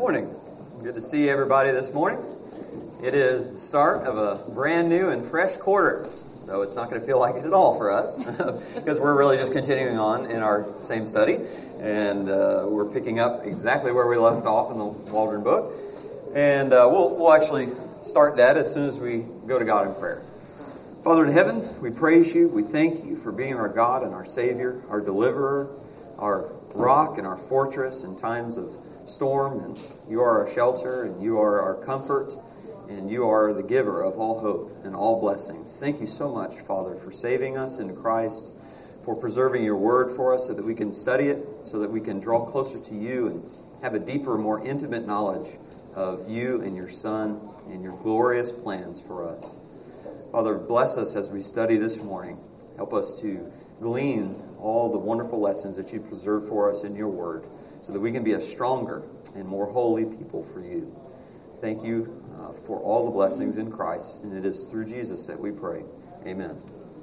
morning. Good to see everybody this morning. It is the start of a brand new and fresh quarter, though it's not going to feel like it at all for us because we're really just continuing on in our same study, and we're picking up exactly where we left off in the Waldron book, and we'll actually start that as soon as we go to God in prayer. Father in heaven, we praise you. We thank you for being our God and our Savior, our deliverer, our rock and our fortress in times of storm, and you are our shelter, and you are our comfort, and you are the giver of all hope and all blessings. Thank you so much, Father, for saving us in Christ, for preserving your word for us so that we can study it, so that we can draw closer to you and have a deeper, more intimate knowledge of you and your Son and your glorious plans for us. Father, bless us as we study this morning. Help us to glean all the wonderful lessons that you preserve for us in your word, so that we can be a stronger and more holy people for you. Thank you for all the blessings in Christ, and it is through Jesus that we pray. Amen.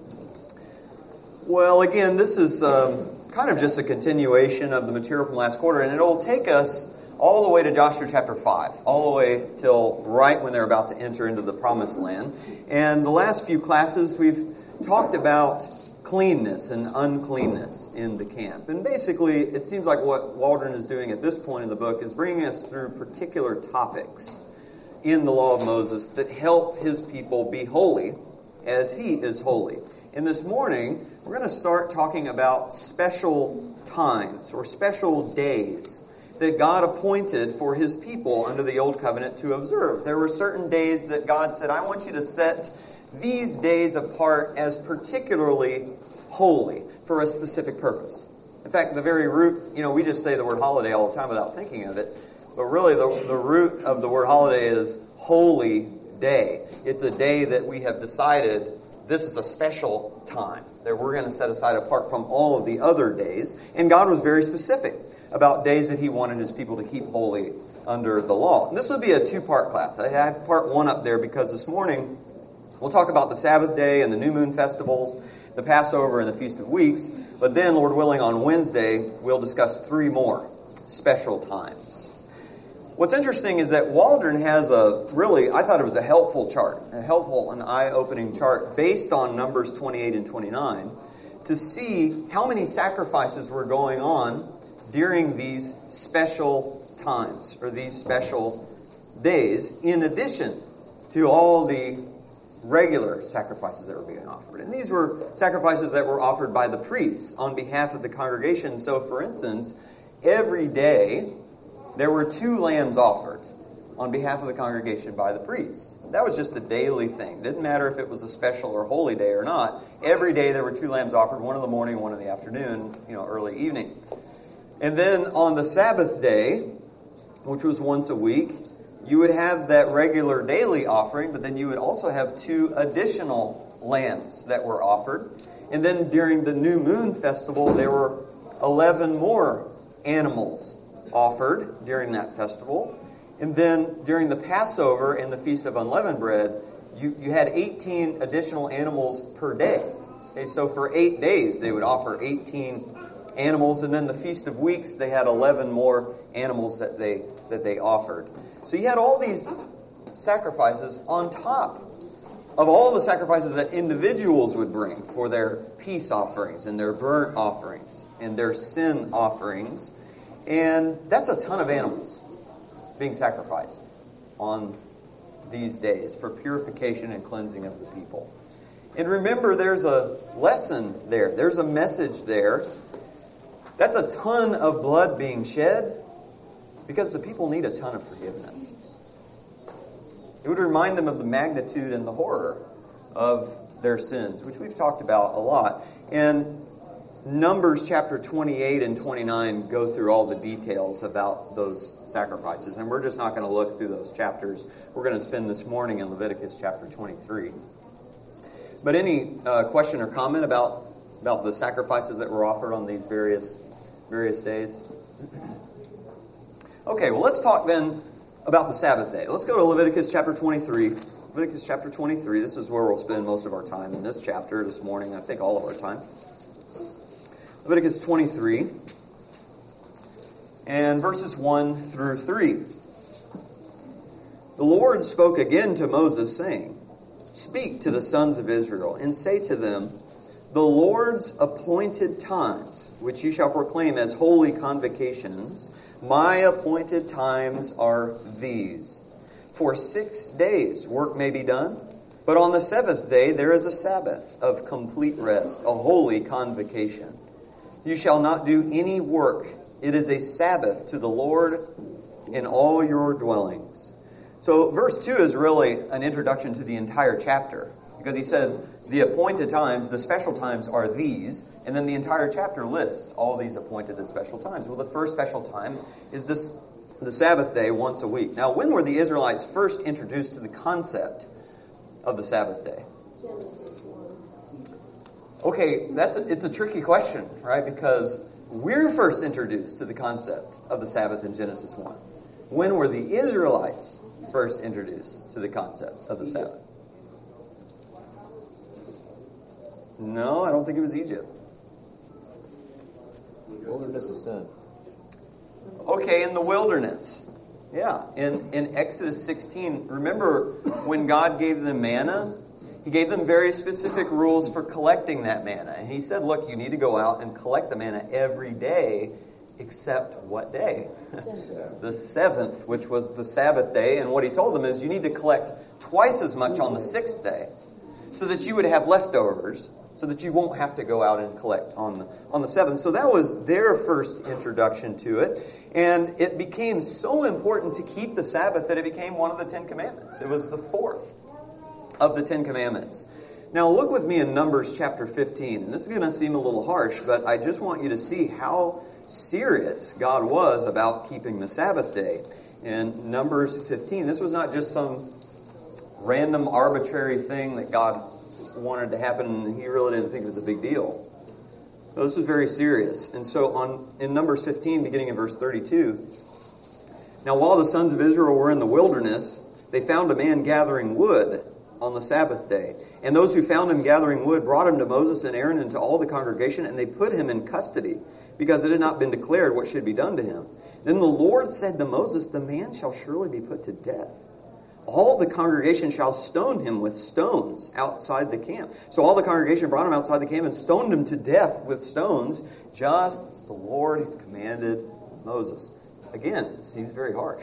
Well, again, this is kind of just a continuation of the material from last quarter, and it'll take us all the way to Joshua chapter 5, all the way till right when they're about to enter into the promised land. And the last few classes, we've talked about cleanness and uncleanness in the camp. And basically, it seems like what Waldron is doing at this point in the book is bringing us through particular topics in the law of Moses that help his people be holy as he is holy. And this morning, we're going to start talking about special times or special days that God appointed for his people under the Old Covenant to observe. There were certain days that God said, I want you to set these days apart as particularly holy for a specific purpose. In fact, the very root, we just say the word holiday all the time without thinking of it, but really the root of the word holiday is holy day. It's a day that we have decided this is a special time that we're going to set aside apart from all of the other days. And God was very specific about days that he wanted his people to keep holy under the law. And this would be a two-part class. I have part one up there because this morning we'll talk about the Sabbath day and the new moon festivals, the Passover and the Feast of Weeks. But then, Lord willing, on Wednesday, we'll discuss three more special times. What's interesting is that Waldron has I thought it was a helpful chart, a helpful and eye-opening chart based on Numbers 28 and 29 to see how many sacrifices were going on during these special times or these special days in addition to all the regular sacrifices that were being offered. And these were sacrifices that were offered by the priests on behalf of the congregation. So, for instance, every day there were 2 lambs offered on behalf of the congregation by the priests. That was just a daily thing. Didn't matter if it was a special or holy day or not. Every day there were 2 lambs offered, one in the morning, one in the afternoon, early evening. And then on the Sabbath day, which was once a week, you would have that regular daily offering, but then you would also have 2 additional lambs that were offered. And then during the new moon festival, there were 11 more animals offered during that festival. And then during the Passover and the Feast of Unleavened Bread, you had 18 additional animals per day. Okay, so for 8 days, they would offer 18 animals. And then the Feast of Weeks, they had 11 more animals that they offered. So you had all these sacrifices on top of all the sacrifices that individuals would bring for their peace offerings and their burnt offerings and their sin offerings. And that's a ton of animals being sacrificed on these days for purification and cleansing of the people. And remember, there's a lesson there. There's a message there. That's a ton of blood being shed because the people need a ton of forgiveness. It would remind them of the magnitude and the horror of their sins, which we've talked about a lot. And Numbers chapter 28 and 29 go through all the details about those sacrifices. And we're just not going to look through those chapters. We're going to spend this morning in Leviticus chapter 23. But any question or comment about the sacrifices that were offered on these various days? Okay, well, let's talk then about the Sabbath day. Let's go to Leviticus chapter 23. Leviticus chapter 23, this is where we'll spend most of our time in this chapter this morning, I think all of our time. Leviticus 23 and verses 1 through 3. The Lord spoke again to Moses, saying, Speak to the sons of Israel, and say to them, The Lord's appointed times, which you shall proclaim as holy convocations, my appointed times are these. For 6 days work may be done, but on the seventh day there is a Sabbath of complete rest, a holy convocation. You shall not do any work. It is a Sabbath to the Lord in all your dwellings. So verse 2 is really an introduction to the entire chapter, because he says the appointed times, the special times are these, and then the entire chapter lists all these appointed and special times. Well, the first special time is the Sabbath day once a week. Now, when were the Israelites first introduced to the concept of the Sabbath day? Okay, it's a tricky question, right? Because we're first introduced to the concept of the Sabbath in Genesis 1. When were the Israelites first introduced to the concept of the Sabbath? No, I don't think it was Egypt. Wilderness of sin. Okay, in the wilderness. Yeah, in Exodus 16, remember when God gave them manna? He gave them very specific rules for collecting that manna. And he said, look, you need to go out and collect the manna every day, except what day? The seventh, which was the Sabbath day. And what he told them is you need to collect twice as much on the sixth day so that you would have leftovers, so that you won't have to go out and collect on the seventh. So that was their first introduction to it. And it became so important to keep the Sabbath that it became one of the Ten Commandments. It was the fourth of the Ten Commandments. Now look with me in Numbers chapter 15. And this is going to seem a little harsh, but I just want you to see how serious God was about keeping the Sabbath day. In Numbers 15, this was not just some random arbitrary thing that God wanted to happen and he really didn't think it was a big deal. No, this was very serious. And so in Numbers 15, beginning in verse 32, now while the sons of Israel were in the wilderness, they found a man gathering wood on the Sabbath day. And those who found him gathering wood brought him to Moses and Aaron and to all the congregation, and they put him in custody, because it had not been declared what should be done to him. Then the Lord said to Moses, the man shall surely be put to death. All the congregation shall stone him with stones outside the camp. So all the congregation brought him outside the camp and stoned him to death with stones, just as the Lord had commanded Moses. Again, it seems very harsh.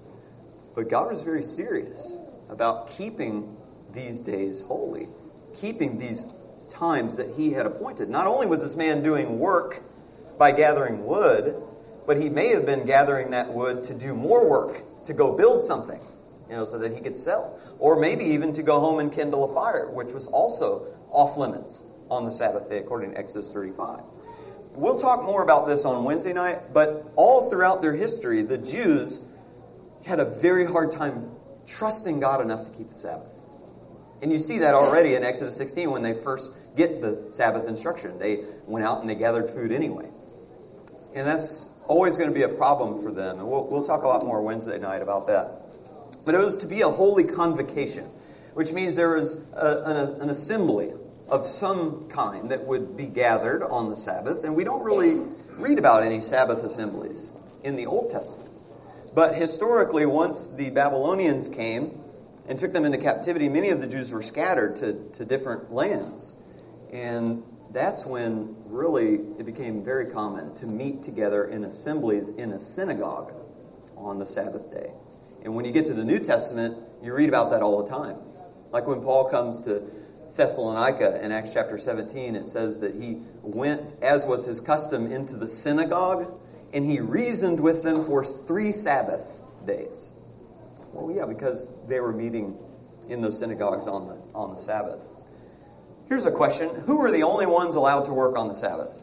But God was very serious about keeping these days holy, keeping these times that he had appointed. Not only was this man doing work by gathering wood, but he may have been gathering that wood to do more work, to go build something, so that he could sell. Or maybe even to go home and kindle a fire, which was also off limits on the Sabbath day, according to Exodus 35. We'll talk more about this on Wednesday night, but all throughout their history, the Jews had a very hard time trusting God enough to keep the Sabbath. And you see that already in Exodus 16 when they first get the Sabbath instruction. They went out and they gathered food anyway. And that's always going to be a problem for them. And we'll talk a lot more Wednesday night about that. But it was to be a holy convocation, which means there was an assembly of some kind that would be gathered on the Sabbath. And we don't really read about any Sabbath assemblies in the Old Testament. But historically, once the Babylonians came and took them into captivity, many of the Jews were scattered to different lands. And that's when really it became very common to meet together in assemblies in a synagogue on the Sabbath day. And when you get to the New Testament, you read about that all the time. Like when Paul comes to Thessalonica in Acts chapter 17, it says that he went, as was his custom, into the synagogue, and he reasoned with them for 3 Sabbath days. Well, yeah, because they were meeting in those synagogues on the Sabbath. Here's a question. Who were the only ones allowed to work on the Sabbath?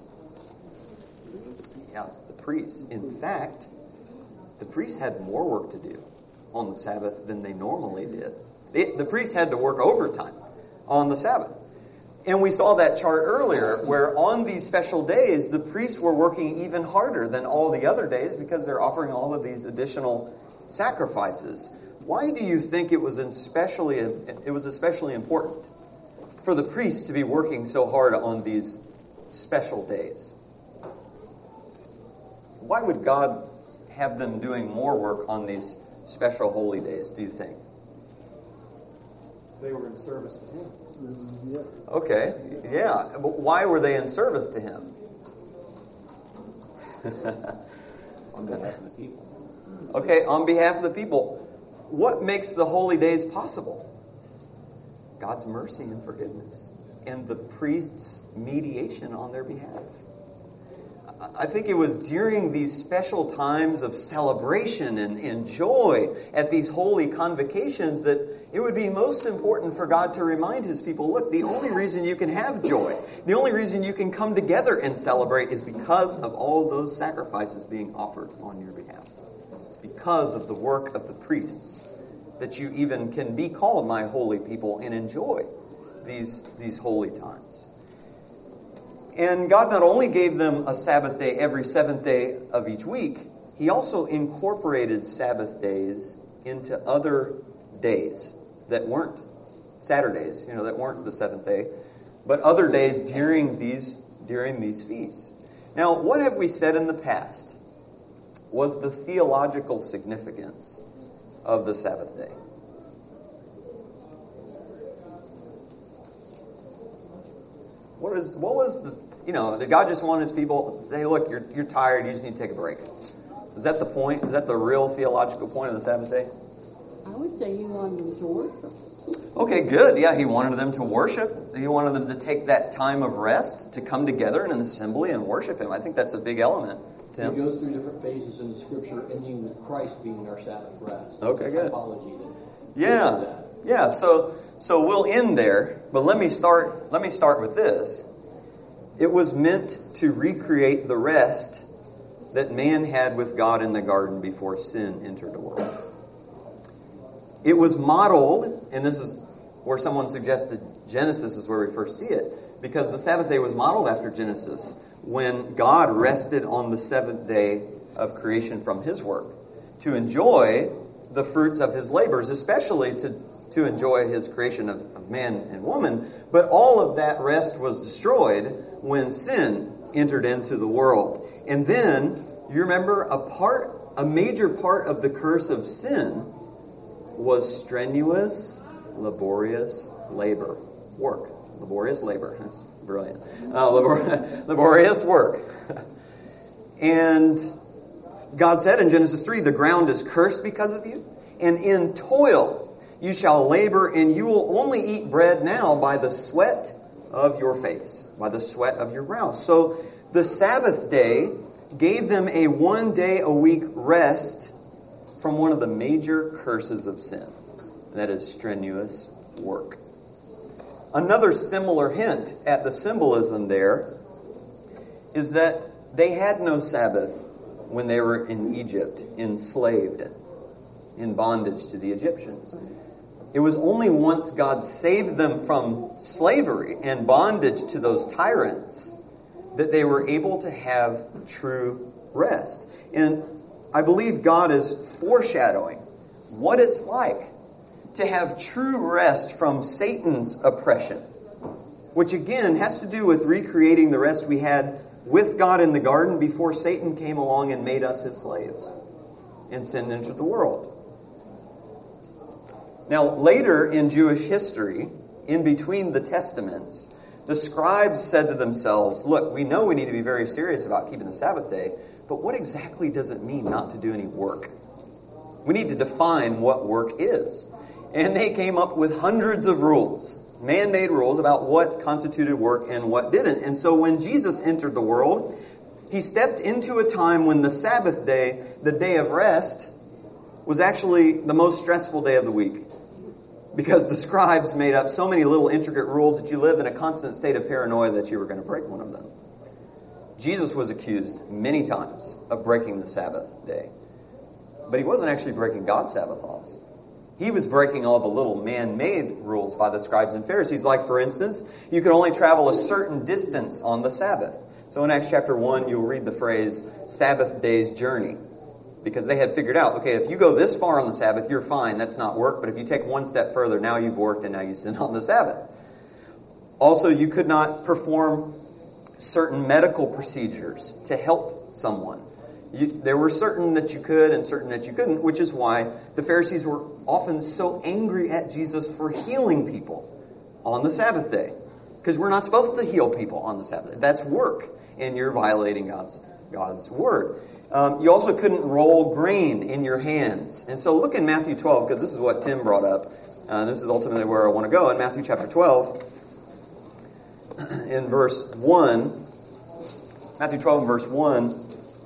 Yeah, the priests. In fact, the priests had more work to do on the Sabbath than they normally did. The priests had to work overtime on the Sabbath. And we saw that chart earlier where on these special days, the priests were working even harder than all the other days because they're offering all of these additional sacrifices. Why do you think it was especially important for the priests to be working so hard on these special days? Why would God have them doing more work on these special holy days, do you think? They were in service to him. Yeah. Okay, yeah. But why were they in service to him? On behalf of the people. Okay, on behalf of the people. What makes the holy days possible? God's mercy and forgiveness, and the priest's mediation on their behalf. I think it was during these special times of celebration and joy at these holy convocations that it would be most important for God to remind his people, look, the only reason you can have joy, the only reason you can come together and celebrate is because of all those sacrifices being offered on your behalf. It's because of the work of the priests that you even can be called my holy people and enjoy these holy times. And God not only gave them a Sabbath day every seventh day of each week, he also incorporated Sabbath days into other days that weren't Saturdays, that weren't the seventh day, but other days during these feasts. Now, what have we said in the past was the theological significance of the Sabbath day? What was the, did God just want his people to say, look, you're tired, you just need to take a break? Is that the point? Is that the real theological point of the Sabbath day? I would say he wanted them to worship. Okay, good. Yeah, he wanted them to worship. He wanted them to take that time of rest to come together in an assembly and worship him. I think that's a big element, Tim. It goes through different phases in the Scripture, ending with Christ being our Sabbath rest. Okay, good. Typology Yeah. So we'll end there, but let me start with this. It was meant to recreate the rest that man had with God in the garden before sin entered the world. It was modeled, and this is where someone suggested Genesis is where we first see it, because the Sabbath day was modeled after Genesis, when God rested on the seventh day of creation from his work to enjoy the fruits of his labors, especially to enjoy his creation of man and woman. But all of that rest was destroyed when sin entered into the world. And then, you remember, a major part of the curse of sin was strenuous, laborious labor. Work. Laborious labor. That's brilliant. Laborious work. And God said in Genesis 3, the ground is cursed because of you, and in toil you shall labor, and you will only eat bread now by the sweat of your face, by the sweat of your brow. So the Sabbath day gave them a 1 day a week rest from one of the major curses of sin. And that is strenuous work. Another similar hint at the symbolism there is that they had no Sabbath when they were in Egypt, enslaved, in bondage to the Egyptians. It was only once God saved them from slavery and bondage to those tyrants that they were able to have true rest. And I believe God is foreshadowing what it's like to have true rest from Satan's oppression, which again has to do with recreating the rest we had with God in the garden before Satan came along and made us his slaves and sin entered the world. Now, later in Jewish history, in between the Testaments, the scribes said to themselves, look, we know we need to be very serious about keeping the Sabbath day, but what exactly does it mean not to do any work? We need to define what work is. And they came up with hundreds of rules, man-made rules about what constituted work and what didn't. And so when Jesus entered the world, he stepped into a time when the Sabbath day, the day of rest, was actually the most stressful day of the week. Because the scribes made up so many little intricate rules that you lived in a constant state of paranoia that you were going to break one of them. Jesus was accused many times of breaking the Sabbath day. But he wasn't actually breaking God's Sabbath laws. He was breaking all the little man-made rules by the scribes and Pharisees. Like, for instance, you could only travel a certain distance on the Sabbath. So in Acts chapter 1, you'll read the phrase, Sabbath day's journey. Because they had figured out, okay, if you go this far on the Sabbath, you're fine, that's not work. But if you take one step further, now you've worked and now you sin on the Sabbath. Also, you could not perform certain medical procedures to help someone. There were certain that you could and certain that you couldn't, which is why the Pharisees were often so angry at Jesus for healing people on the Sabbath day. Because we're not supposed to heal people on the Sabbath day. That's work, and you're violating God's word. You also couldn't roll grain in your hands. And so look in Matthew 12, because this is what Tim brought up. This is ultimately where I want to go. In Matthew chapter 12, in verse 1, Matthew 12 and verse 1,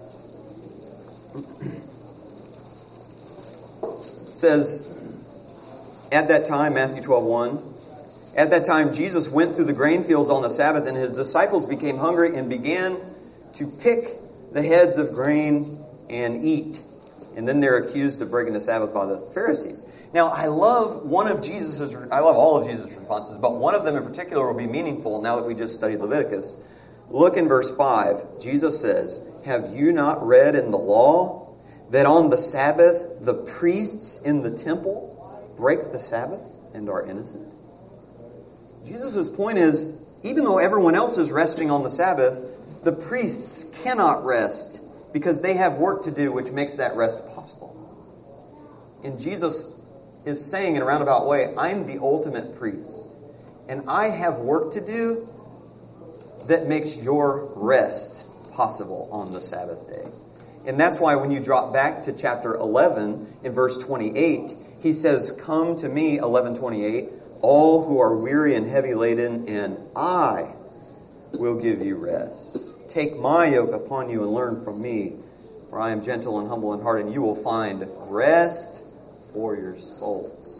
says, at that time, Matthew 12:1, at that time Jesus went through the grain fields on the Sabbath, and his disciples became hungry and began to pick the heads of grain and eat. And then they're accused of breaking the Sabbath by the Pharisees. Now, I love all of Jesus' responses, but one of them in particular will be meaningful now that we just studied Leviticus. Look in verse 5. Jesus says, have you not read in the law that on the Sabbath the priests in the temple break the Sabbath and are innocent? Jesus' point is, even though everyone else is resting on the Sabbath, the priests cannot rest because they have work to do, which makes that rest possible. And Jesus is saying in a roundabout way, I'm the ultimate priest, and I have work to do that makes your rest possible on the Sabbath day. And that's why when you drop back to chapter 11 in verse 28, he says, come to me, 11:28, all who are weary and heavy laden, and I will give you rest. Take my yoke upon you and learn from me, for I am gentle and humble in heart, and you will find rest for your souls.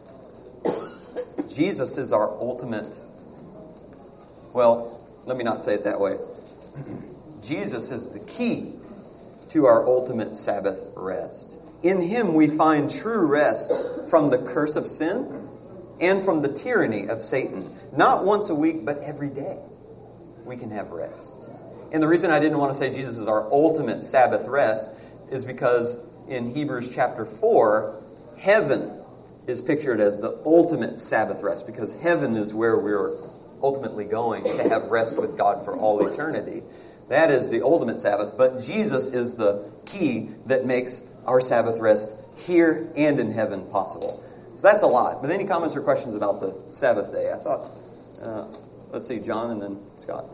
Jesus is our ultimate, well, let me not say it that way. Jesus is the key to our ultimate Sabbath rest. In him we find true rest from the curse of sin and from the tyranny of Satan. Not once a week, but every day we can have rest. And the reason I didn't want to say Jesus is our ultimate Sabbath rest is because in Hebrews chapter 4, heaven is pictured as the ultimate Sabbath rest, because heaven is where we're ultimately going to have rest with God for all eternity. That is the ultimate Sabbath, but Jesus is the key that makes our Sabbath rest here and in heaven possible. So that's a lot. But any comments or questions about the Sabbath day? I thought, let's see, John and then Scott.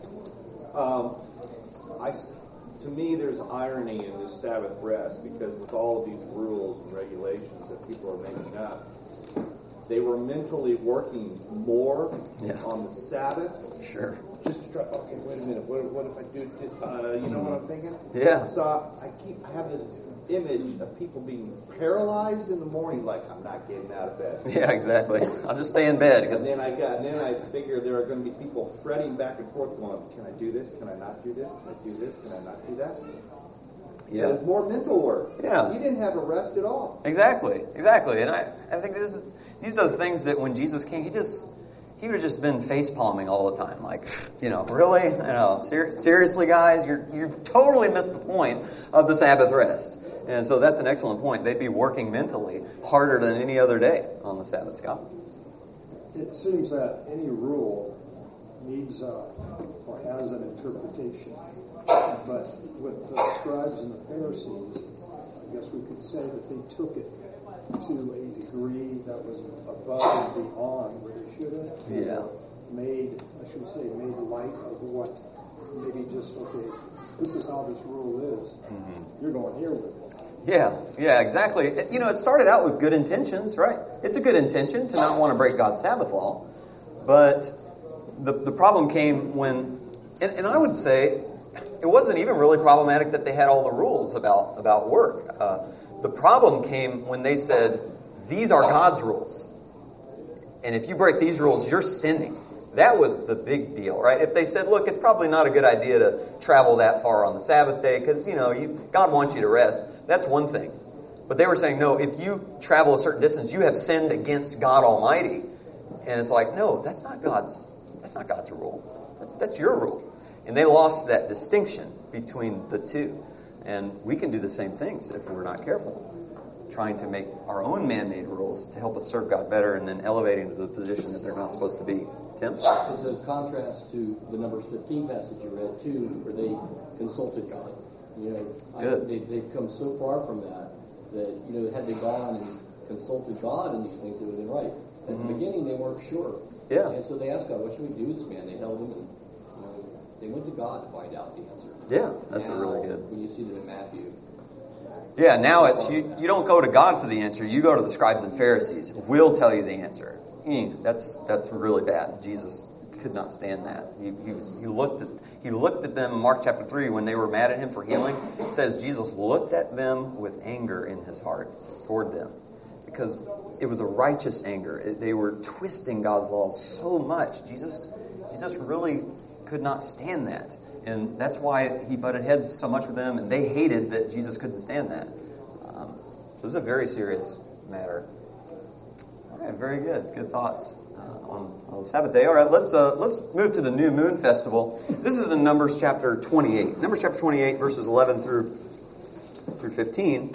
To me, there's irony in this Sabbath rest, because with all of these rules and regulations that people are making up, they were mentally working more on the Sabbath. Sure. Just to try, okay, wait a minute, what if I do this? You know what I'm thinking? Yeah. So I have this image of people being paralyzed in the morning, like, I'm not getting out of bed. Yeah, exactly. I'll just stay in bed. And then I figure there are going to be people fretting back and forth, going, can I do this? Can I not do this? Can I do this? Can I not do that? Yeah. So it's more mental work. Yeah. You didn't have a rest at all. Exactly. And I think these are the things that when Jesus came, he would have just been face palming all the time. Like, really? Seriously, guys, you totally missed the point of the Sabbath rest. And so that's an excellent point. They'd be working mentally harder than any other day on the Sabbath, Scott. It seems that any rule needs or has an interpretation. But with the scribes and the Pharisees, I guess we could say that they took it to a degree that was above and beyond where they should have. Yeah. Made light of what maybe just, okay, this is how this rule is. Mm-hmm. You're going here with it. Yeah, exactly. It started out with good intentions, right? It's a good intention to not want to break God's Sabbath law. But the problem came when, and I would say, it wasn't even really problematic that they had all the rules about work. The problem came when they said, these are God's rules. And if you break these rules, you're sinning. That was the big deal, right? If they said, look, it's probably not a good idea to travel that far on the Sabbath day because, God wants you to rest. That's one thing. But they were saying, no, if you travel a certain distance, you have sinned against God Almighty. And it's like, no, that's not God's rule. That's your rule. And they lost that distinction between the two. And we can do the same things if we're not careful, trying to make our own man-made rules to help us serve God better and then elevating to the position that they're not supposed to be. Tim? It's a contrast to the Numbers 15 passage you read, too, where they consulted God. They've come so far from that had they gone and consulted God in these things, they would have been right. At the beginning, they weren't sure. Yeah. And so they asked God, what should we do with this man? They held him and they went to God to find out the answer. Yeah, that's now, a really good. When you see that in Matthew. Yeah, now it's you don't go to God for the answer. You go to the scribes and Pharisees. We'll tell you the answer. That's really bad. Jesus could not stand that. He looked at them in Mark chapter 3 when they were mad at him for healing. It says Jesus looked at them with anger in his heart toward them, because it was a righteous anger. They were twisting God's laws so much. Jesus really could not stand that. And that's why he butted heads so much with them, and they hated that Jesus couldn't stand that. So it was a very serious matter. All right, very good. Good thoughts on the Sabbath day. All right, let's move to the New Moon Festival. This is in Numbers chapter 28. Numbers chapter 28, verses 11 through 15.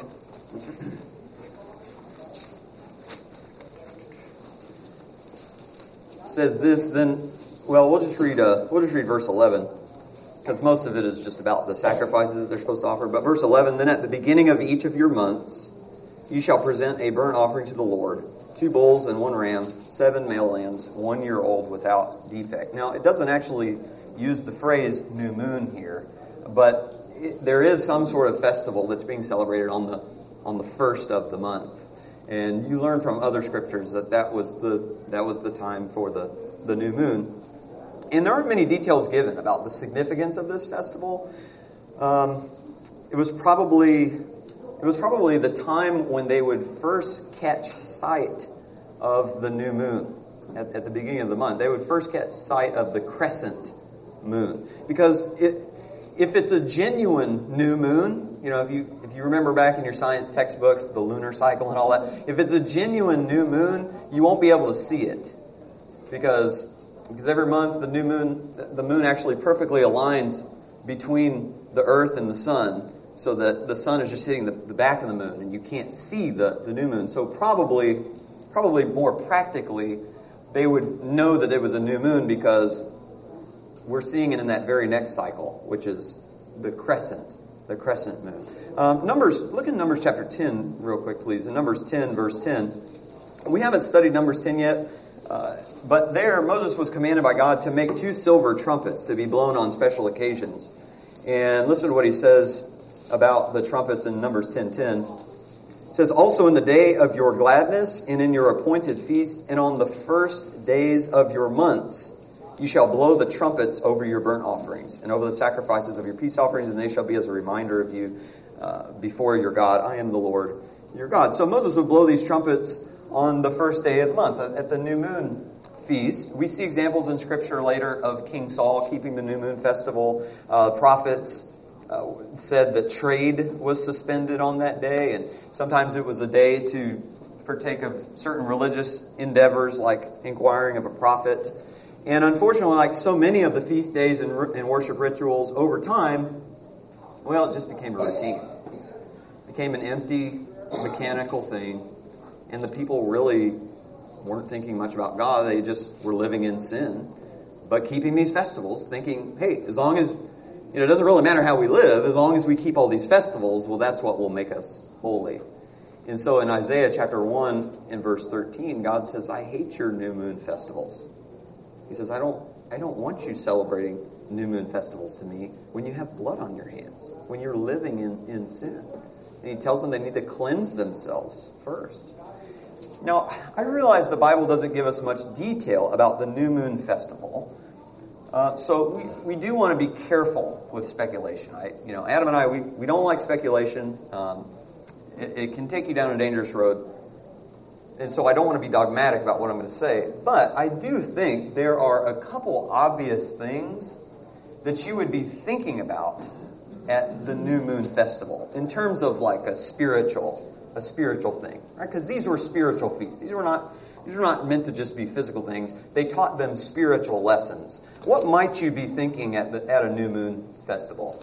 Says this, then, well, we'll just read verse 11, because most of it is just about the sacrifices that they're supposed to offer. But verse 11, then at the beginning of each of your months, you shall present a burnt offering to the Lord, 2 bulls and 1 ram, 7 male lambs, 1 year old without defect. Now, it doesn't actually use the phrase new moon here, but there is some sort of festival that's being celebrated on the first of the month. And you learn from other scriptures that was the time for the new moon. And there aren't many details given about the significance of this festival. It was probably the time when they would first catch sight of the new moon at the beginning of the month. They would first catch sight of the crescent moon, because if it's a genuine new moon, if you remember back in your science textbooks, the lunar cycle and all that, if it's a genuine new moon, you won't be able to see it, because every month the moon actually perfectly aligns between the earth and the sun, so that the sun is just hitting the back of the moon and you can't see the new moon. So probably more practically, they would know that it was a new moon because we're seeing it in that very next cycle, which is the crescent moon. Look at Numbers chapter 10 real quick, please. In Numbers 10, verse 10. We haven't studied Numbers 10 yet, but there Moses was commanded by God to make 2 silver trumpets to be blown on special occasions. And listen to what he says about the trumpets in Numbers 10:10. It says, also in the day of your gladness and in your appointed feasts and on the first days of your months, you shall blow the trumpets over your burnt offerings and over the sacrifices of your peace offerings, and they shall be as a reminder of you before your God. I am the Lord your God. So Moses would blow these trumpets on the first day of the month at the new moon feast. We see examples in Scripture later of King Saul keeping the new moon festival. Prophets said that trade was suspended on that day, and sometimes it was a day to partake of certain religious endeavors like inquiring of a prophet. And unfortunately, like so many of the feast days and worship rituals over time, well, it just became a routine. It became an empty, mechanical thing, and the people really weren't thinking much about God. They just were living in sin, but keeping these festivals, thinking, hey, as long as it doesn't really matter how we live, as long as we keep all these festivals, well, that's what will make us holy. And so in Isaiah chapter 1 and verse 13, God says, I hate your new moon festivals. He says, I don't want you celebrating new moon festivals to me when you have blood on your hands, when you're living in sin. And he tells them they need to cleanse themselves first. Now, I realize the Bible doesn't give us much detail about the new moon festival. So we do want to be careful with speculation. Adam and I, we don't like speculation. It can take you down a dangerous road. And so I don't want to be dogmatic about what I'm going to say. But I do think there are a couple obvious things that you would be thinking about at the New Moon Festival in terms of like a spiritual thing, right? Because these were spiritual feasts. These were not meant to just be physical things. They taught them spiritual lessons. What might you be thinking at a New Moon Festival?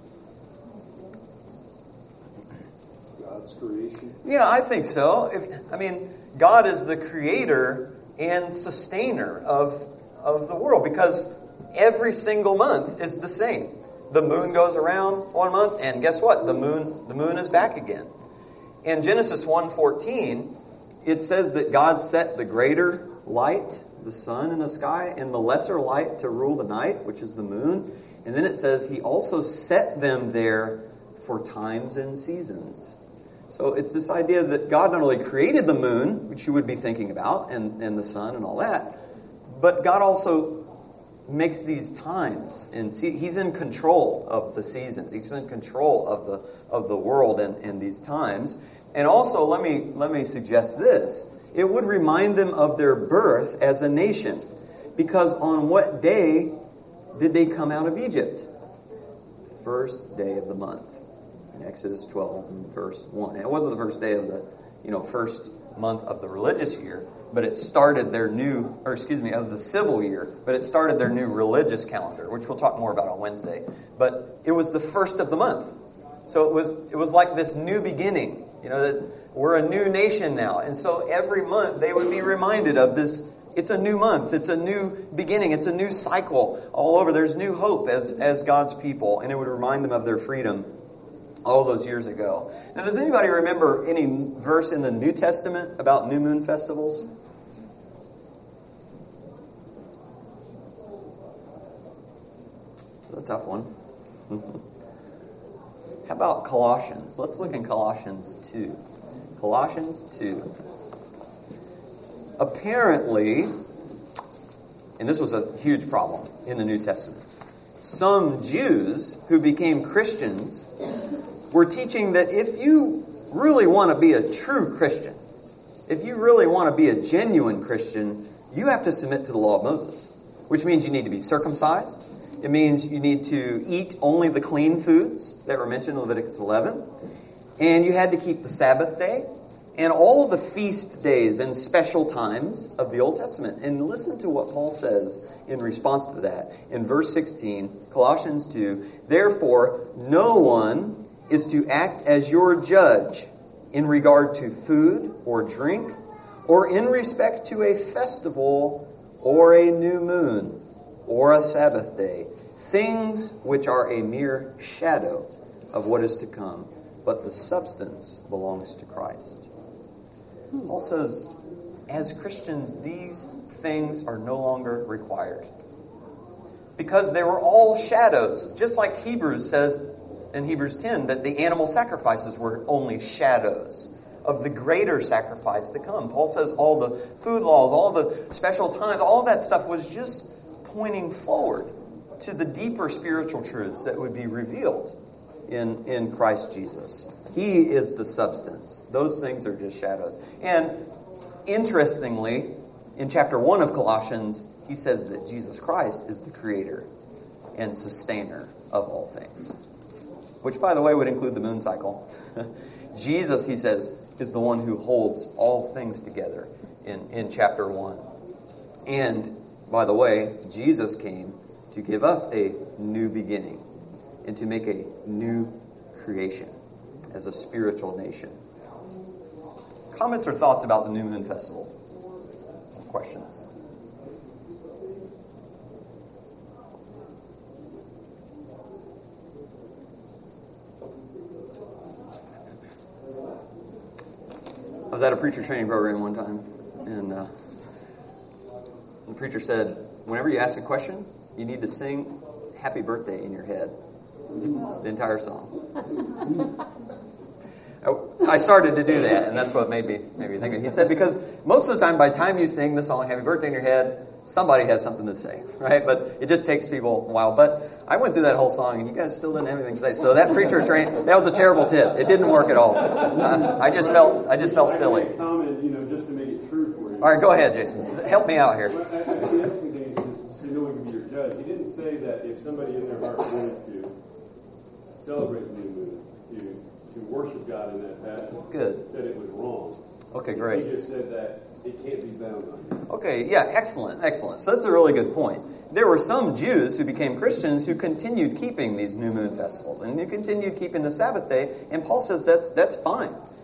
God's creation. Yeah, I think so. God is the creator and sustainer of the world, because every single month is the same. the moon goes around 1 month, and guess what? The moon is back again. In Genesis 1:14, it says that God set the greater light, the sun in the sky, and the lesser light to rule the night, which is the moon. And then it says he also set them there for times and seasons. So it's this idea that God not only created the moon, which you would be thinking about, and the sun and all that, but God also makes these times, and he's in control of the seasons. He's in control of the world and these times. And also, let me suggest this. It would remind them of their birth as a nation. Because on what day did they come out of Egypt? First day of the month. In Exodus 12, verse 1. And it wasn't the first day of the, first month of the religious year, but it started their of the civil year, but it started their new religious calendar, which we'll talk more about on Wednesday. But it was the first of the month. So it was like this new beginning, that we're a new nation now. And so every month they would be reminded of this. It's a new month. It's a new beginning. It's a new cycle all over. There's new hope as God's people. And it would remind them of their freedom all those years ago. Now, does anybody remember any verse in the New Testament about new moon festivals? That's a tough one. How about Colossians? Let's look in Colossians 2. Colossians 2. Apparently, and this was a huge problem in the New Testament, some Jews who became Christians were teaching that if you really want to be a true Christian, if you really want to be a genuine Christian, you have to submit to the law of Moses, which means you need to be circumcised. It means you need to eat only the clean foods that were mentioned in Leviticus 11. And you had to keep the Sabbath day and all of the feast days and special times of the Old Testament. And listen to what Paul says in response to that. In verse 16, Colossians 2, therefore, no one is to act as your judge in regard to food or drink or in respect to a festival or a new moon or a Sabbath day, things which are a mere shadow of what is to come, but the substance belongs to Christ. Paul says, as Christians, these things are no longer required. Because they were all shadows. Just like Hebrews says in Hebrews 10 that the animal sacrifices were only shadows of the greater sacrifice to come. Paul says all the food laws, all the special times, all that stuff was just pointing forward to the deeper spiritual truths that would be revealed in Christ Jesus. He is the substance. Those things are just shadows. And interestingly, in chapter 1 of Colossians, he says that Jesus Christ is the creator and sustainer of all things. Which, by the way, would include the moon cycle. Jesus, he says, is the one who holds all things together in chapter 1. And, by the way, Jesus came to give us a new beginning and to make a new creation as a spiritual nation. Comments or thoughts about the New Moon Festival? Questions? I was at a preacher training program one time, and the preacher said, whenever you ask a question, you need to sing Happy Birthday in your head. The entire song. I started to do that, and that's what made me think of it. He said, because most of the time, by the time you sing the song Happy Birthday in your head, somebody has something to say, right? But it just takes people a while. But I went through that whole song, and you guys still didn't have anything to say. So that preacher training, that was a terrible tip. It didn't work at all. I just felt silly. Comment, just to make it true for you. All right, go ahead, Jason. Help me out here. Well, the other thing is to no one can be your judge. He didn't say that if somebody in their heart wanted to celebrate the new moon, to worship God in that fashion, good, that it was wrong. Okay, great. He just said that it can't be bound on you. Okay, yeah, excellent. So that's a really good point. There were some Jews who became Christians who continued keeping these new moon festivals and who continued keeping the Sabbath day, and Paul says that's fine.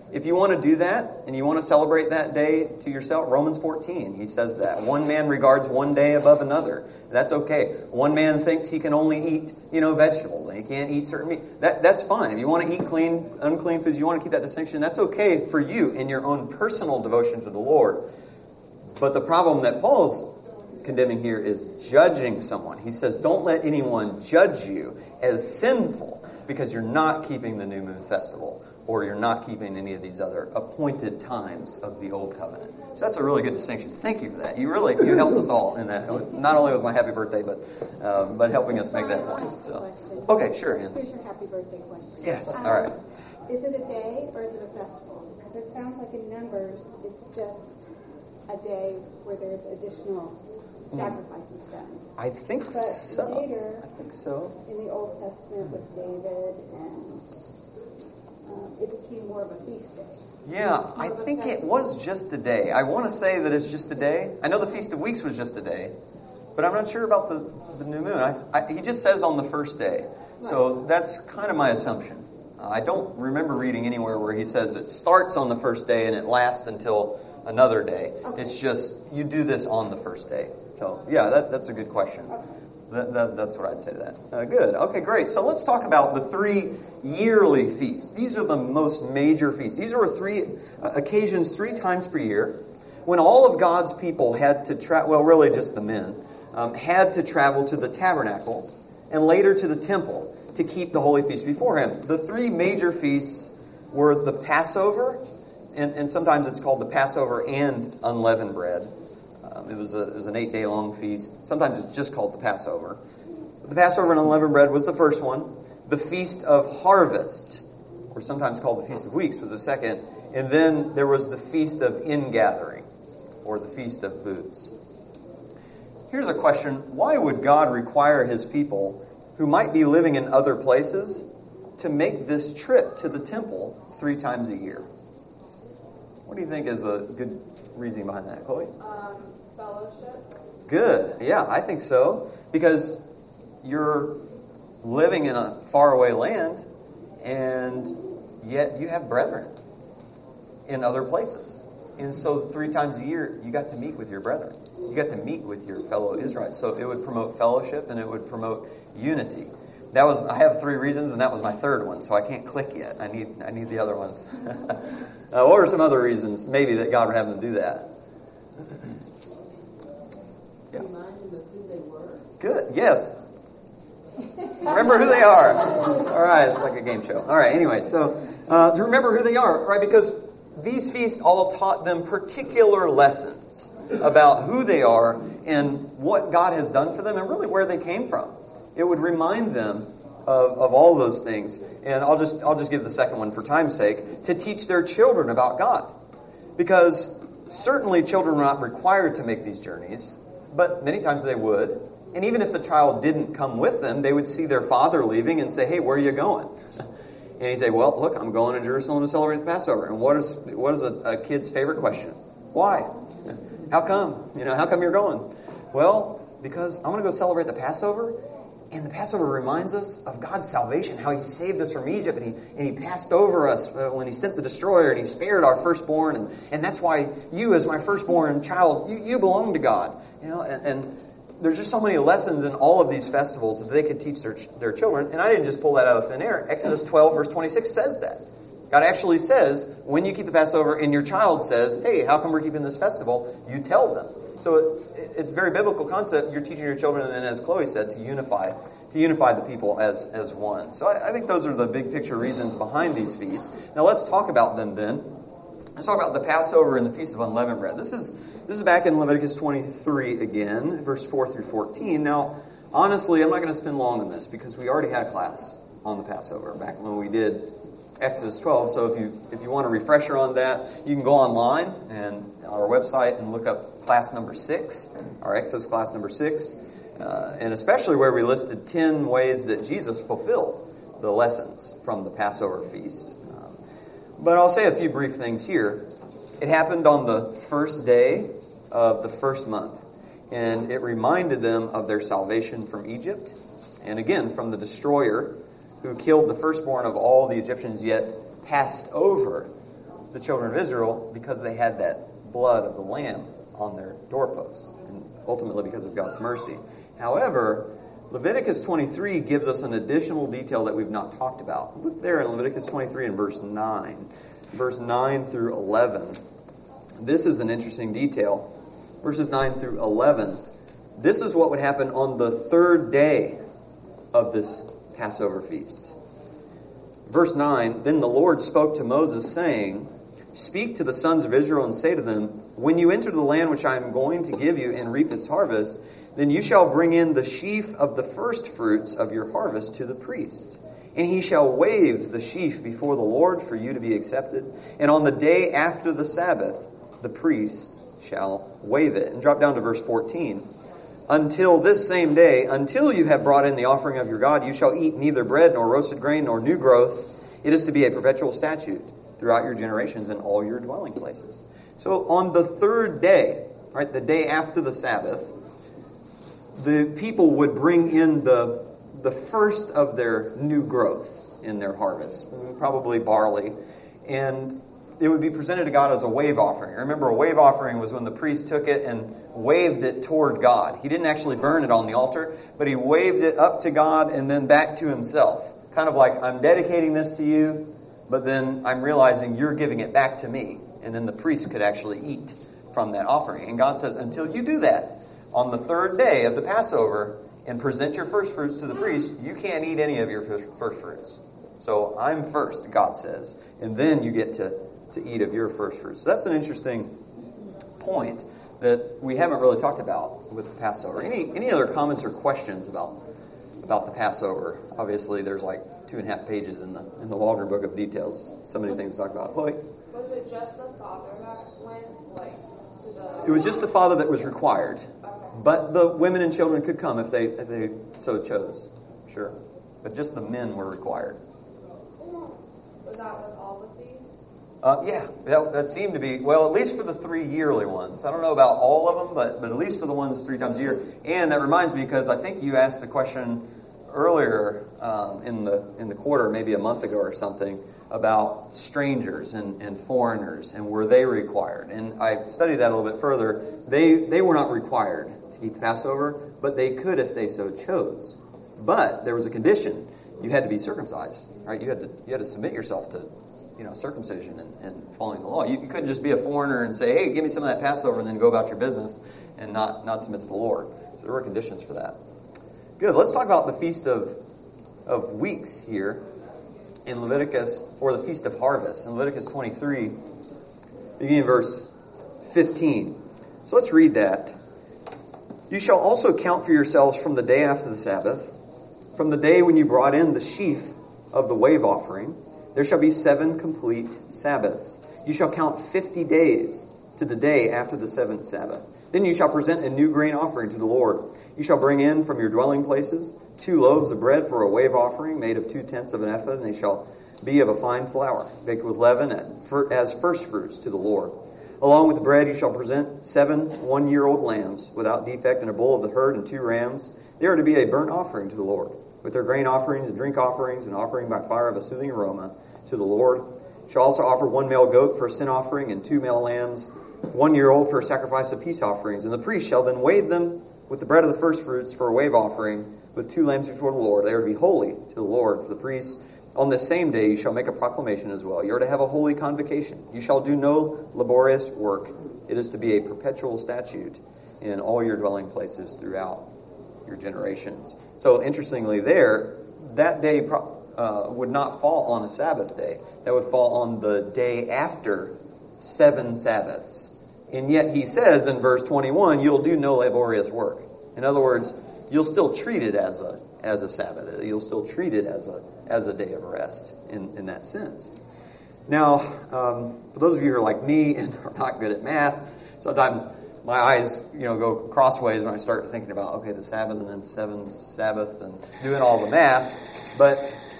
If you want to do that and you want to celebrate that day to yourself, Romans 14, he says that. One man regards one day above another. That's okay. One man thinks he can only eat, vegetables and he can't eat certain meat. That's fine. If you want to eat clean, unclean foods, you want to keep that distinction, that's okay for you in your own personal devotion to the Lord. But the problem that Paul's condemning here is judging someone. He says, don't let anyone judge you as sinful because you're not keeping the New Moon Festival, or you're not keeping any of these other appointed times of the Old Covenant. So that's a really good distinction. Thank you for that. You helped us all in that, not only with my happy birthday, but helping us make that point. So, okay, sure. Ann. Here's your happy birthday question. Yes, all right. Is it a day or is it a festival? Because it sounds like in Numbers, it's just a day where there's additional sacrifices done. I think But so. later, I think so. in the Old Testament with David, and it became more of a feast day. Yeah, I think it was just a day. I want to say that it's just a day. I know the Feast of Weeks was just a day, but I'm not sure about the new moon. He just says on the first day. So that's kind of my assumption. I don't remember reading anywhere where he says it starts on the first day and it lasts until another day. Okay. It's just, you do this on the first day. So, yeah, that's a good question. Okay. That's what I'd say to that. Good. Okay, great. So let's talk about the 3 yearly feasts. These are the most major feasts. These are 3 occasions 3 times per year when all of God's people had to travel, well, really just the men, had to travel to the tabernacle and later to the temple to keep the holy feast before him. The 3 major feasts were the Passover, and sometimes it's called the Passover and unleavened bread. It was an 8-day long feast. Sometimes it's just called the Passover. The Passover and unleavened bread was the first one. The Feast of Harvest, or sometimes called the Feast of Weeks, was the second. And then there was the Feast of Ingathering, or the Feast of Booths. Here's a question. Why would God require his people, who might be living in other places, to make this trip to the temple 3 times a year? What do you think is a good reasoning behind that, Chloe? Fellowship. Good. Yeah, I think so. Because you're living in a faraway land, and yet you have brethren in other places. And so 3 times a year, you got to meet with your brethren. You got to meet with your fellow Israelites. So it would promote fellowship, and it would promote unity. I have 3 reasons, and that was my 3rd one, so I can't click yet. I need the other ones. What were some other reasons, maybe, that God would have them do that? Yeah. Remind them of who they were. Good. Yes. Remember who they are. All right. It's like a game show. All right. Anyway, so to remember who they are, right? Because these feasts all taught them particular lessons about who they are and what God has done for them and really where they came from. It would remind them of all those things. And I'll just give the second one for time's sake, to teach their children about God. Because certainly children were not required to make these journeys, but many times they would. And even if the child didn't come with them, they would see their father leaving and say, "Hey, where are you going?" And he'd say, "Well, look, I'm going to Jerusalem to celebrate the Passover." And what is a kid's favorite question? Why? How come? How come you're going? Well, because I want to go celebrate the Passover. And the Passover reminds us of God's salvation, how he saved us from Egypt, and he passed over us when he sent the destroyer, and he spared our firstborn, and that's why you, as my firstborn child, you belong to God. And there's just so many lessons in all of these festivals that they could teach their children. And I didn't just pull that out of thin air. Exodus 12, verse 26 says that. God actually says, when you keep the Passover and your child says, "Hey, how come we're keeping this festival?" you tell them. So it's a very biblical concept. You're teaching your children, and then, as Chloe said, to unify the people as one. So I think those are the big picture reasons behind these feasts. Now let's talk about them then. Let's talk about the Passover and the Feast of Unleavened Bread. This is back in Leviticus 23 again, verse 4 through 14. Now, honestly, I'm not going to spend long on this because we already had a class on the Passover back when we did Exodus 12. So if you want a refresher on that, you can go online and our website and look up class number 6, our Exodus class number 6, and especially where we listed 10 ways that Jesus fulfilled the lessons from the Passover feast. But I'll say a few brief things here. It happened on the first day of the first month, and it reminded them of their salvation from Egypt, and again from the destroyer who killed the firstborn of all the Egyptians, yet passed over the children of Israel because they had that blood of the lamb on their doorposts, and ultimately because of God's mercy. However, Leviticus 23 gives us an additional detail that we've not talked about. Look there in Leviticus 23 and verse 9. Verse 9 through 11. This is an interesting detail. Verses 9 through 11. This is what would happen on the third day of this Passover feast. Verse 9, Then the Lord spoke to Moses, saying, Speak to the sons of Israel and say to them, When you enter the land which I am going to give you and reap its harvest, then you shall bring in the sheaf of the first fruits of your harvest to the priest. And he shall wave the sheaf before the Lord for you to be accepted. And on the day after the Sabbath, the priest shall wave it. And drop down to verse 14. Until this same day, until you have brought in the offering of your God, you shall eat neither bread nor roasted grain nor new growth. It is to be a perpetual statute throughout your generations in all your dwelling places. So on the third day, right, the day after the Sabbath, the people would bring in the first of their new growth in their harvest, probably barley, and it would be presented to God as a wave offering. Remember, a wave offering was when the priest took it and waved it toward God. He didn't actually burn it on the altar, but he waved it up to God and then back to himself. Kind of like, I'm dedicating this to you, but then I'm realizing you're giving it back to me. And then the priest could actually eat from that offering. And God says, until you do that, on the third day of the Passover, and present your first fruits to the priest, you can't eat any of your first fruits. So I'm first, God says. And then you get to eat of your first fruits. So that's an interesting point that we haven't really talked about with the Passover. Any other comments or questions about the Passover? Obviously, there's like 2.5 pages in the longer book of details. So many things to talk about. Chloe? Was it just the father that went, to the... It was just the father that was required. Okay. But the women and children could come if they so chose. Sure. But just the men were required. Was that with all the feasts? Yeah, that seemed to be, well, at least for the 3 yearly ones. I don't know about all of them, but at least for the ones 3 times a year. And that reminds me, because I think you asked the question earlier in the quarter, maybe a month ago or something, about strangers and foreigners, and were they required? And I studied that a little bit further. They were not required to eat the Passover, but they could if they so chose. But there was a condition. You had to be circumcised, right? You had to submit yourself to circumcision and following the law. You couldn't just be a foreigner and say, hey, give me some of that Passover, and then go about your business and not submit to the Lord. So there were conditions for that. Good. Let's talk about the Feast of Weeks here in Leviticus, or the Feast of Harvest. In Leviticus 23, beginning in verse 15. So let's read that. You shall also count for yourselves from the day after the Sabbath, from the day when you brought in the sheaf of the wave offering, there shall be 7 complete Sabbaths. You shall count 50 days to the day after the 7th Sabbath. Then you shall present a new grain offering to the Lord. You shall bring in from your dwelling places 2 loaves of bread for a wave offering, made of 2/10 of an ephah, and they shall be of a fine flour, baked with leaven as first fruits to the Lord. Along with the bread you shall present 7 one-year-old lambs without defect, and a bull of the herd and 2 rams. They are to be a burnt offering to the Lord, with their grain offerings and drink offerings, and offering by fire of a soothing aroma to the Lord. You shall also offer 1 male goat for a sin offering, and 2 male lambs, 1-year-old for a sacrifice of peace offerings. And the priest shall then wave them with the bread of the first fruits for a wave offering, with 2 lambs before the Lord. They are to be holy to the Lord. For the priests, on this same day you shall make a proclamation as well. You are to have a holy convocation. You shall do no laborious work. It is to be a perpetual statute in all your dwelling places throughout your generations. So interestingly there, that day would not fall on a Sabbath day. That would fall on the day after 7 Sabbaths. And yet he says in verse 21, you'll do no laborious work. In other words, you'll still treat it as a Sabbath. You'll still treat it as a day of rest in that sense. Now, for those of you who are like me and are not good at math, sometimes my eyes, go crossways when I start thinking about, okay, the Sabbath and then 7 Sabbaths and doing all the math. But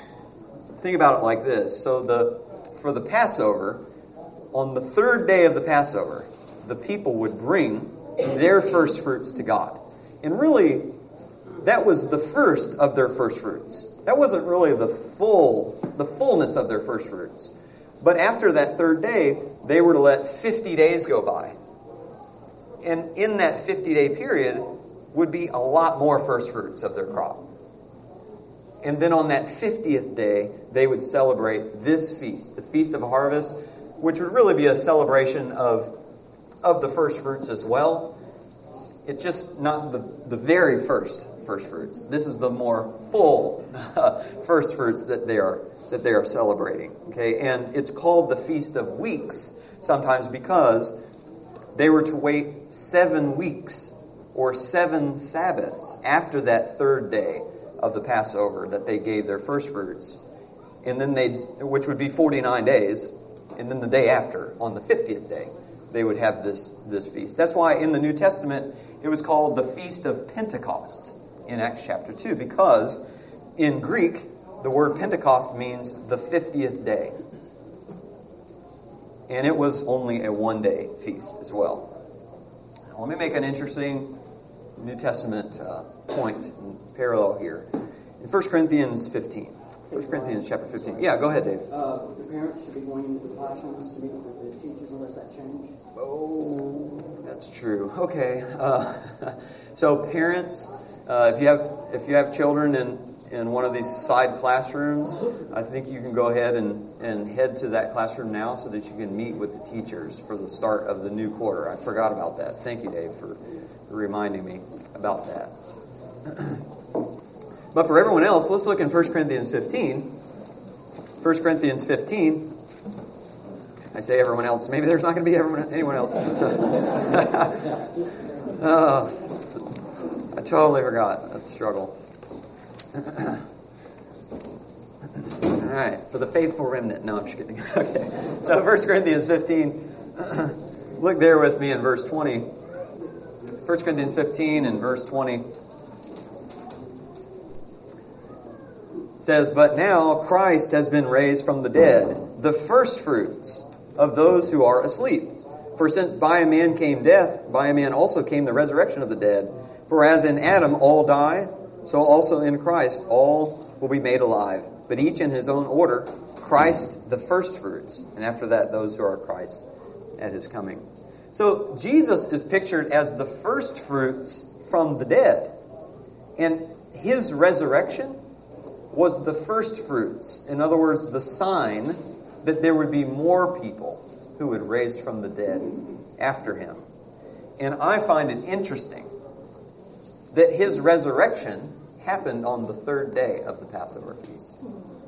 think about it like this. So for the Passover, on the 3rd day of the Passover, the people would bring their first fruits to God. And really, that was the first of their first fruits. That wasn't really the fullness of their first fruits. But after that third day, they were to let 50 days go by. And in that 50-day period would be a lot more first fruits of their crop. And then on that 50th day, they would celebrate this feast, the Feast of Harvest, which would really be a celebration of the first fruits as well. It's just not the very first fruits. This is the more full first fruits that they are celebrating. Okay, and it's called the Feast of Weeks sometimes because they were to wait 7 weeks or 7 Sabbaths after that third day of the Passover that they gave their first fruits, and then which would be 49 days, and then the day after, on the 50th day, they would have this feast. That's why in the New Testament it was called the Feast of Pentecost in Acts chapter 2, because in Greek the word Pentecost means the 50th day. And it was only a one-day feast as well. Now, let me make an interesting New Testament point and parallel here. In 1 Corinthians 15. 1 Corinthians chapter 15. Yeah, go ahead, Dave. The parents should be going into the classrooms to meet with the teachers unless that changed. Oh, that's true. Okay. So parents, if you have children in one of these side classrooms, I think you can go ahead and head to that classroom now so that you can meet with the teachers for the start of the new quarter. I forgot about that. Thank you, Dave, for reminding me about that. But for everyone else, let's look in 1 Corinthians 15. 1 Corinthians 15. I say everyone else. Maybe there's not going to be anyone else. I totally forgot. That's a struggle. All right. For the faithful remnant. No, I'm just kidding. Okay. So 1 Corinthians 15. Look there with me in verse 20. 1 Corinthians 15 and verse 20. Says, "But now Christ has been raised from the dead, the firstfruits of those who are asleep. For since by a man came death, by a man also came the resurrection of the dead. For as in Adam all die, so also in Christ all will be made alive. But each in his own order, Christ the firstfruits, and after that those who are Christ at his coming." So Jesus is pictured as the firstfruits from the dead. And his resurrection was the first fruits. In other words, the sign that there would be more people who would raise from the dead after him. And I find it interesting that his resurrection happened on the third day of the Passover feast,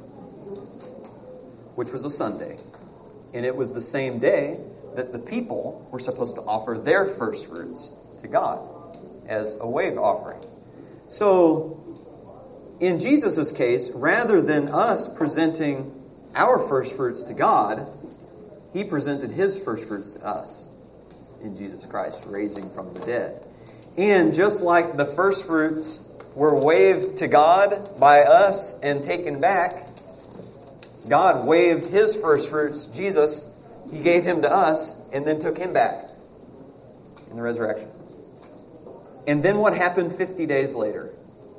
which was a Sunday. And it was the same day that the people were supposed to offer their first fruits to God as a wave offering. So, in Jesus' case, rather than us presenting our first fruits to God, he presented his first fruits to us in Jesus Christ, raising from the dead. And just like the first fruits were waved to God by us and taken back, God waved his first fruits, Jesus, he gave him to us and then took him back in the resurrection. And then what happened 50 days later?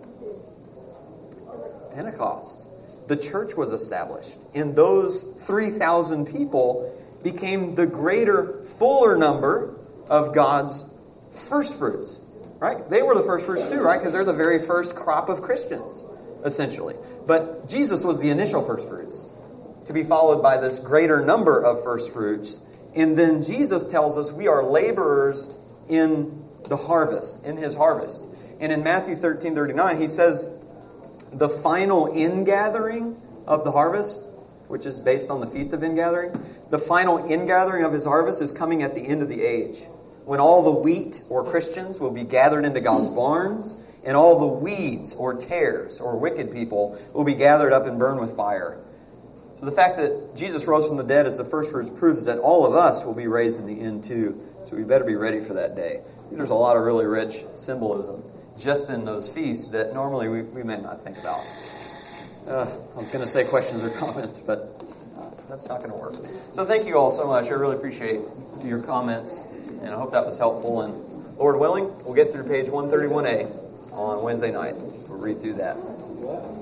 Pentecost. The church was established. And those 3,000 people became the greater, fuller number of God's first fruits. Right? They were the first fruits too, right? Because they're the very first crop of Christians, essentially. But Jesus was the initial first fruits, to be followed by this greater number of first fruits. And then Jesus tells us we are laborers in the harvest, in his harvest. And in Matthew 13:39, he says, the final ingathering of the harvest, which is based on the Feast of Ingathering, the final ingathering of his harvest is coming at the end of the age, when all the wheat, or Christians, will be gathered into God's barns, and all the weeds, or tares, or wicked people, will be gathered up and burned with fire. So the fact that Jesus rose from the dead as the first fruits proves that all of us will be raised in the end too, so we better be ready for that day. There's a lot of really rich symbolism just in those feasts that normally we may not think about. I was going to say questions or comments, but that's not going to work. So thank you all so much. I really appreciate your comments, and I hope that was helpful. And Lord willing, we'll get through page 131A on Wednesday night. We'll read through that.